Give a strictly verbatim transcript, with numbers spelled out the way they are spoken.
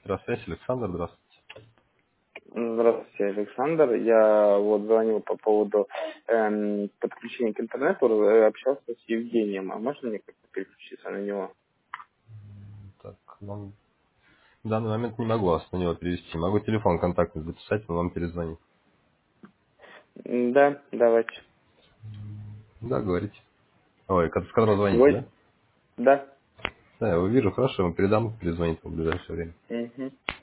Здравствуйте, Александр, здравствуйте. Здравствуйте, Александр. Я вот звонил по поводу эм, подключения к интернету, э, общался с Евгением. А можно мне как-то переключиться на него? Так, ну, в данный момент не могу вас на него перевести. Могу телефон контактный записать, он вам перезвонит. М, Да, давайте. Да, говорите. Ой, с которого звоните, Восемь. да? Да. Да, я его вижу, хорошо, я ему передам, перезвонит в ближайшее время. Мгм.